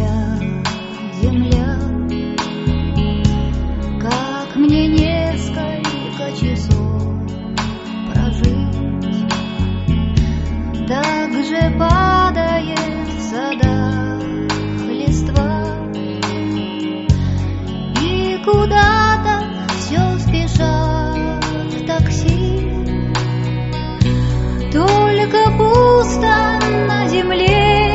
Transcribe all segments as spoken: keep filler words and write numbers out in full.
моя земля, как мне несколько часов прожить, так же падает в садах листва, и куда-то все спешат такси. Только пусто на земле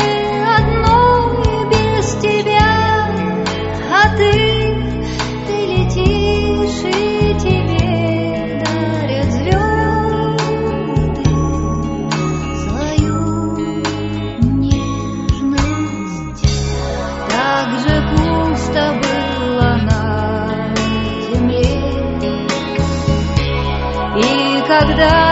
одной без тебя, а ты, ты летишь, и тебе дарят звезды свою нежность. Так же пусто было на земле, и когда